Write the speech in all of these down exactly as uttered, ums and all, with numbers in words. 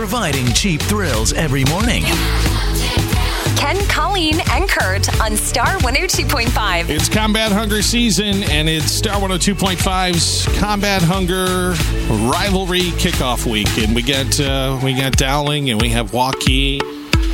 providing cheap thrills every morning. Ken, Colleen, and Kurt on Star one oh two point five. It's Combat Hunger season, and it's Star one oh two point five's Combat Hunger Rivalry Kickoff Week. And we got uh, we got Dowling, and we have Waukee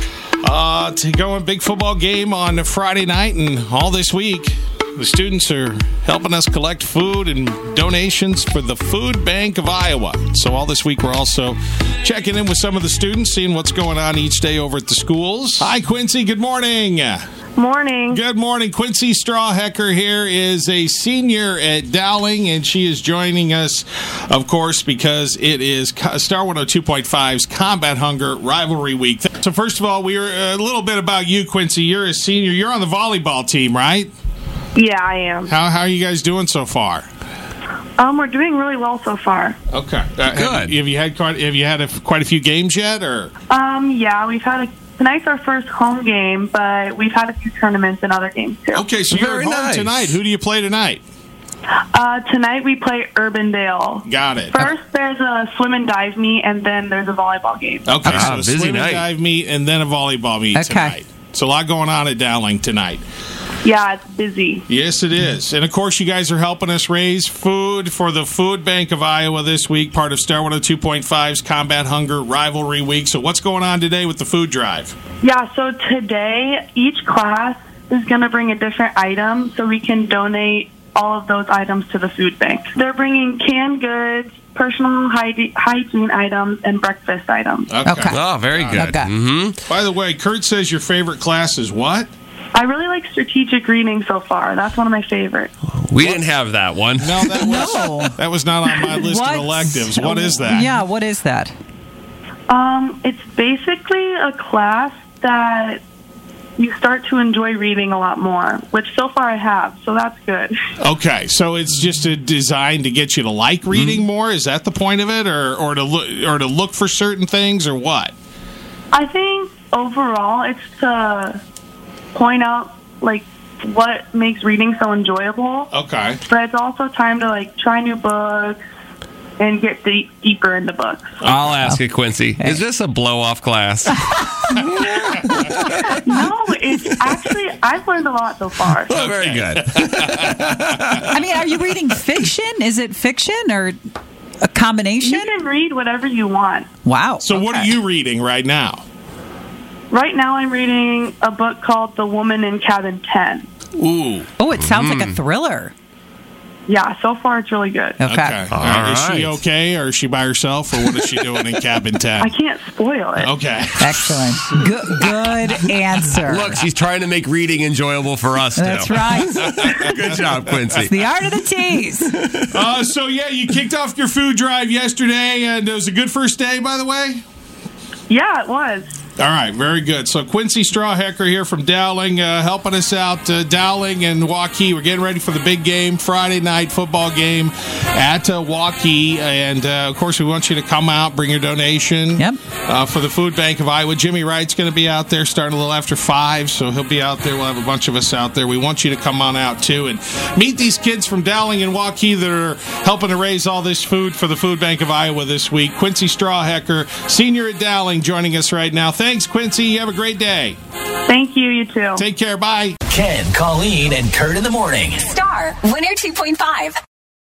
uh, to go a big football game on Friday night, and all this week. The students are helping us collect food and donations for the Food Bank of Iowa. So all this week, we're also checking in with some of the students, seeing what's going on each day over at the schools. Hi, Quincy. Good morning. Morning. Good morning. Quincy Strawhecker here is a senior at Dowling, and she is joining us, of course, because it is Star one oh two point five's Combat Hunger Rivalry Week. So first of all, we are a little bit about you, Quincy. You're a senior. You're on the volleyball team, right? Yeah, I am. How how are you guys doing so far? Um, we're doing really well so far. Okay, uh, Good. Have, have you had quite have you had a, quite a few games yet, or? Um, yeah, we've had a, tonight's our first home game, but we've had a few tournaments and other games too. Okay, so you're Very at home nice. tonight. Who do you play tonight? Uh, tonight we play Urbandale. Got it. First, there's a swim and dive meet, and then there's a volleyball game. Okay, Ah, so a busy swim and night. dive meet and then a volleyball meet Okay. tonight. So a lot going on at Dowling tonight. Yeah, it's busy. Yes, it is. And, of course, you guys are helping us raise food for the Food Bank of Iowa this week, part of Star one oh two point five's Combat Hunger Rivalry Week. So what's going on today with the food drive? Yeah, so today each class is going to bring a different item so we can donate all of those items to the food bank. They're bringing canned goods, personal hyde- hygiene items, and breakfast items. Okay. Oh, very good. Okay. Mm-hmm. By the way, Kurt says your favorite class is what? I really like strategic reading so far. That's one of my favorites. We didn't have that one. No, that was, No. that was not on my list What? of electives. What is that? Yeah, what is that? Um, it's basically a class that you start to enjoy reading a lot more, which so far I have, so that's good. Okay, so it's just a design to get you to like reading more? Is that the point of it, or or to look or to look for certain things, or what? I think overall it's to point out like what makes reading so enjoyable, Okay. but it's also time to like try new books and get deep, deeper into books. I'll ask you, Quincy. Is this a blow-off class? No, it's actually I've learned a lot so far. Oh, very good. I mean, are you reading fiction? Is it fiction or a combination? You can read whatever you want. Wow. So what are Okay. you reading right now? Right now I'm reading a book called The Woman in Cabin ten. Ooh. Oh, it sounds like a thriller. Yeah, so far it's really good. Okay. Okay. All right. Is she right. okay, or is she by herself, or what is she doing in cabin ten? I can't spoil it. Okay. Excellent. Good, good answer. Look, she's trying to make reading enjoyable for us, too. That's right. Good job, Quincy. The art of the tease. Uh, so, yeah, you kicked off your food drive yesterday, and it was a good first day, by the way? Yeah, it was. All right, very good. So Quincy Strawhecker here from Dowling, uh, helping us out. Uh, Dowling and Waukee, we're getting ready for the big game, Friday night football game at uh, Waukee. And, uh, of course, we want you to come out, bring your donation Yep. uh, for the Food Bank of Iowa. Jimmy Wright's going to be out there starting a little after five, so he'll be out there. We'll have a bunch of us out there. We want you to come on out, too, and meet these kids from Dowling and Waukee that are helping to raise all this food for the Food Bank of Iowa this week. Quincy Strawhecker, senior at Dowling, joining us right now. Thanks, Quincy. You have a great day. Thank you, you too. Take care. Bye. Ken, Colleen, and Kurt in the morning. Star one oh two point five.